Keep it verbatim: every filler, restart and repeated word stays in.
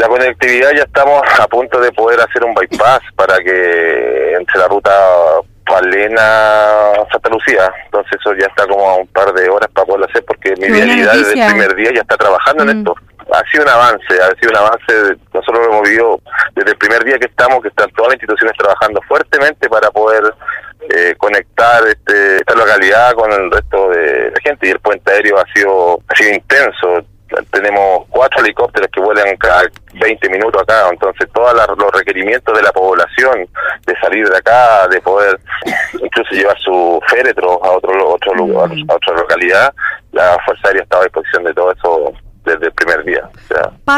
La conectividad ya estamos a punto de poder hacer un bypass para que entre la ruta Palena-Santa Lucía, entonces eso ya está como a un par de horas para poderlo hacer porque mi vialidad desde el primer día ya está trabajando mm. en esto. Ha sido un avance, ha sido un avance, nosotros lo hemos vivido desde el primer día que estamos, que están todas las instituciones trabajando fuertemente para poder eh, conectar este, esta localidad con el resto de la gente, y el puente aéreo ha sido, ha sido intenso. Tenemos cuatro helicópteros que vuelan cada veinte minutos acá, entonces todos los requerimientos de la población de salir de acá, de poder incluso llevar su féretro a otro otro lugar, a otra localidad, la Fuerza Aérea estaba a disposición de todo eso desde el primer día. O sea,